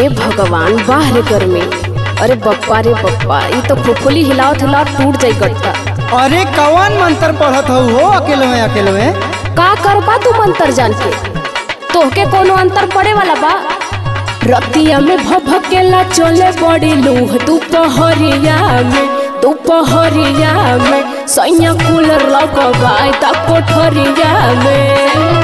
हे भगवान वाह रे गर्मी। अरे बप्पा रे बप्पा, ये तो फुफुली हिलावत हिलावत टूट जाई गट्टा। अरे कौन मंत्र पढ़त हो अकेले में? का करबा तू मंत्र जान के? तोहके कोनो अंतर पड़े वाला बा? रतिया में भभकेला चले बड़ी लूह दोपहरिया में सैया कूलर लगवाई ता कोठरिया में।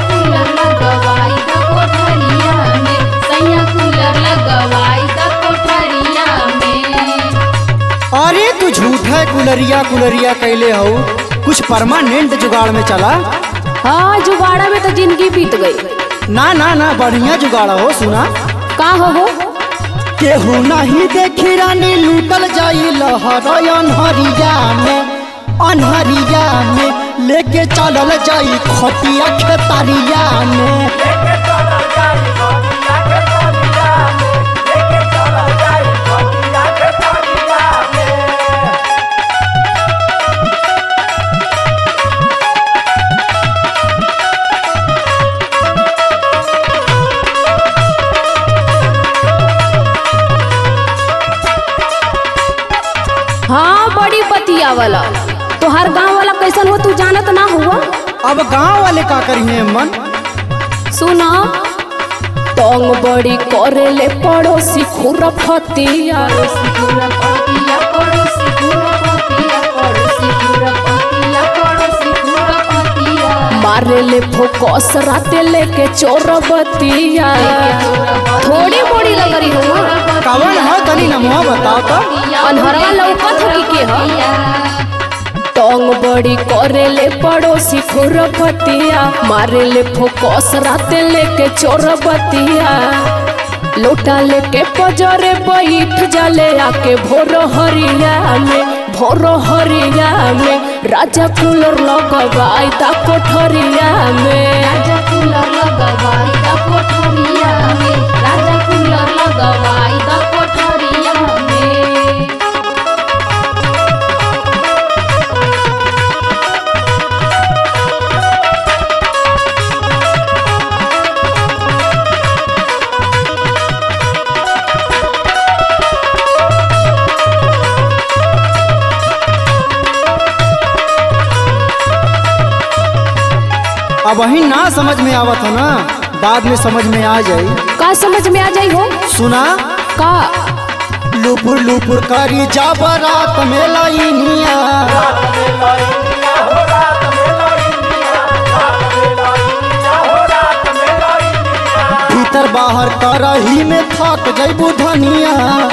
अरे तू झूठा कुलरिया कैले हो, कुछ परमानेंट जुगाड़ में चला। हाँ जुगाड़ा में तो जिंदगी बीत गई। ना बढ़िया जुगाड़ हो। सुना का हो केहू नहीं देखी रानी लूटल जाई लहर अनहरिया में लेके चलल जाई खटिया खेतरिया में। हाँ बड़ी बतिया वाला। तोहर गांव वाला कैसन हो तू जानत ना हुआ? अब गांव वाले का करिए मन? सुना तंग बड़ी करे ले पड़ोसी खुरफतिया मारे ले फोकस राते लेके चोरबतिया। थोड़ी बड़ी लगरी हो कवन हो तनी नमवा बताओ तो। अनहरवा लौकत हो के हो? टंग बड़ी करे ले पड़ोसी खुरपतिया मारे ले फोकस राते लेके चोरबतिया। लोटा लेके पजरे बैठ जाले आके भोर हरिया में राजा कूलर लगवाई ता कोठरिया में। अब वही ना समझ में आवत है ना, बाद में समझ में आ जाई। का समझ में आ जाई हो? सुना का लुपुर करी जा बारात में लाइनिया। भीतर बाहर करही में थक जैबू धनिया।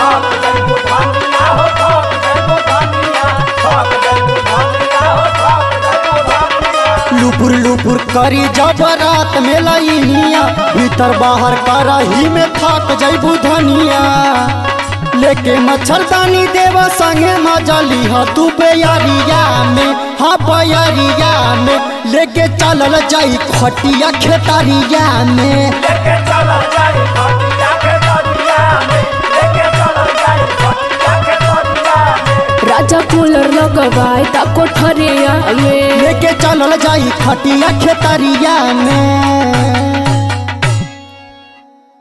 लुपुर करी जा बारात में लाइनिया। भीतर बाहर करही में थक जैबू धनिया। लेके मच्छरदानी देवा संगे मजा लिहा तू बयारिया में। हाँ बयारिया में लेके चलल जाई खटिया खेतरिया में। राजा कूलर लगवाई ता कोठरिया में लेके चलल जाई खटिया खेतरिया में।